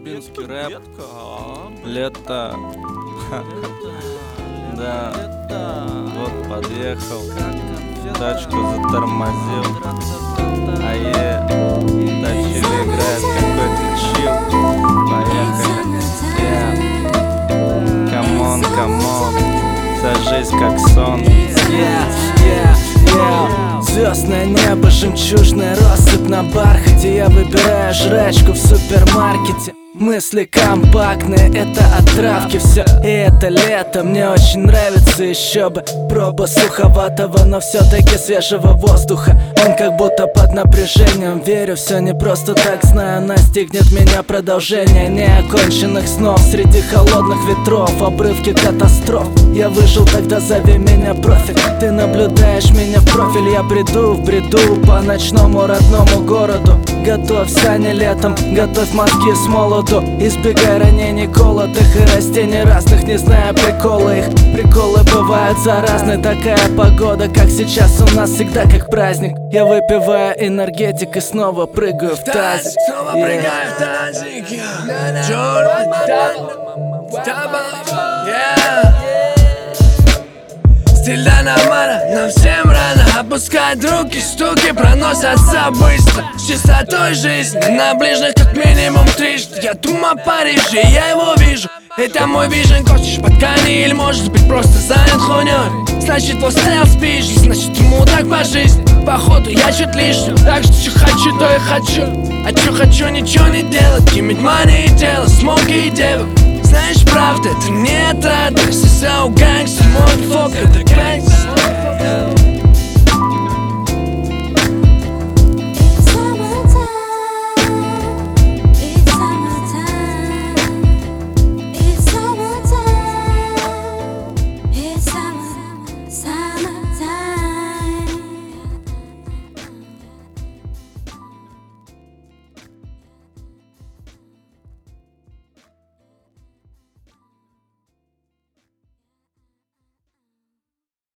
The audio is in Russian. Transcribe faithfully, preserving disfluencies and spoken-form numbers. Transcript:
Кубинский рэп. Лето. Да. Вот подъехал. Тачку затормозил. Ае. Начали играть какой-то чил. Поехали. Yeah. Камон, камон. Вся жизнь как сон. Yeah, yeah, yeah. Звездное небо, жемчужная россыпь на бархате. Я выбираю жрачку в супермаркете. Мысли компактные, это от травки все. И это лето, мне очень нравится еще бы. Проба суховатого, но все-таки свежего воздуха. Он как будто под напряжением. Верю, все не просто так, знаю, настигнет меня продолжение неоконченных снов. Среди холодных ветров, обрывки катастроф. Я выжил, тогда зови меня профиль. Ты наблюдаешь меня в профиль. Я бреду в бреду по ночному родному городу. Готовься не летом, готовь мозги с молоду. Избегай ранений, колотых и растений разных, не зная приколы их. Приколы бывают заразны, такая погода, как сейчас у нас, всегда как праздник. Я выпиваю энергетик и снова прыгаю в тазик. Снова прыгаю в тазик. Черный стиль Данамара, нам всем рано опускать руки, стуки проносятся быстро. С чистотой жизни на ближних как минимум трижды. Я думаю о Париже, я его вижу. Это мой вижен, хочешь по ткани или может быть просто занят хуйней. Значит вострел спишь, значит ему так по жизни. Походу я чуть лишним, так что что хочу, то и хочу. А что хочу, ничего не делать, иметь money и тело, смоки и девок. Знаешь, правда, это не отрадно. Если у гангстер, мой фок, это гангстер.